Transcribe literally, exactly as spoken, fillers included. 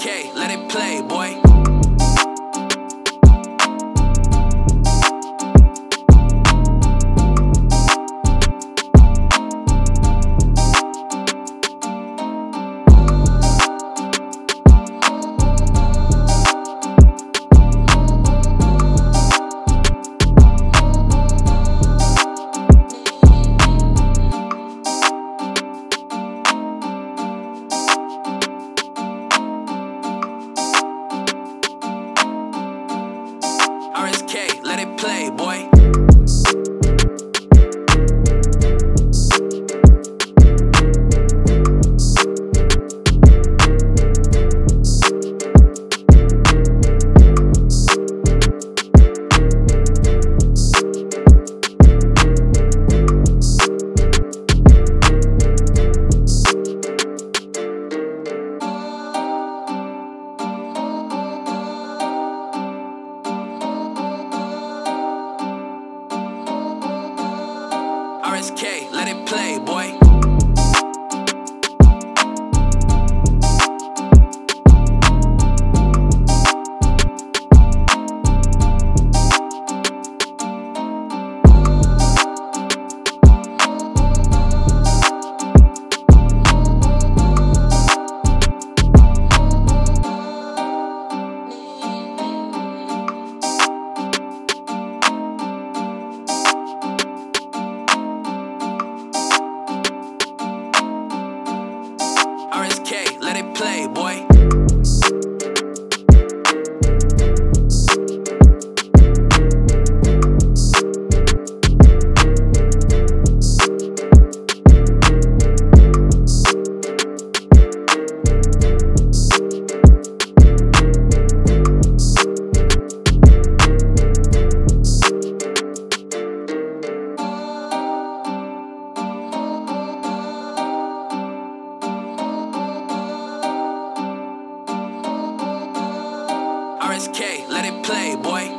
K, let it play, boy. R S K, let it play, boy. R S K, let it play, boy. R S K, let it play, boy. R S K, let it play, boy.